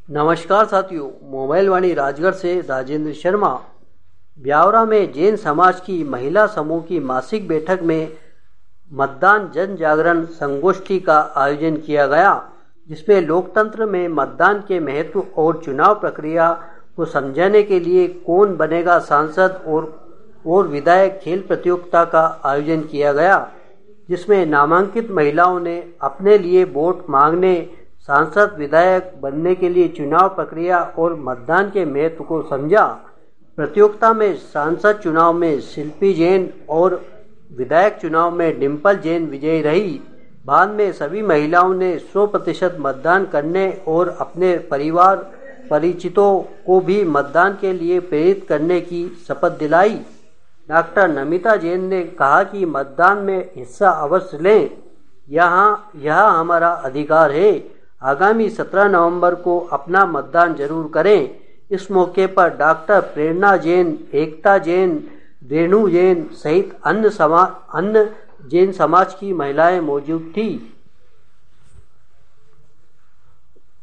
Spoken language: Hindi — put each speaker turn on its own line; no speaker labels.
नमस्कार साथियों, मोबाइल वाणी राजगढ़ से राजेंद्र शर्मा। ब्यावरा में जैन समाज की महिला समूह की मासिक बैठक में मतदान जन जागरण संगोष्ठी का आयोजन किया गया, जिसमें लोकतंत्र में मतदान के महत्व और चुनाव प्रक्रिया को समझाने के लिए कौन बनेगा सांसद और विधायक खेल प्रतियोगिता का आयोजन किया गया, जिसमें नामांकित महिलाओं ने अपने लिए वोट मांगने, सांसद विधायक बनने के लिए चुनाव प्रक्रिया और मतदान के महत्व को समझा। प्रतियोगिता में सांसद चुनाव में शिल्पी जैन और विधायक चुनाव में डिम्पल जैन विजयी रही। बाद में सभी महिलाओं ने 100% मतदान करने और अपने परिवार परिचितों को भी मतदान के लिए प्रेरित करने की शपथ दिलाई। डॉक्टर नमिता जैन ने कहा कि मतदान में हिस्सा अवश्य लें, यह हमारा अधिकार है। आगामी 17 नवंबर को अपना मतदान जरूर करें। इस मौके पर डॉक्टर प्रेरणा जैन, एकता जैन, रेणु जैन सहित अन्य जैन समाज की महिलाएं मौजूद थी।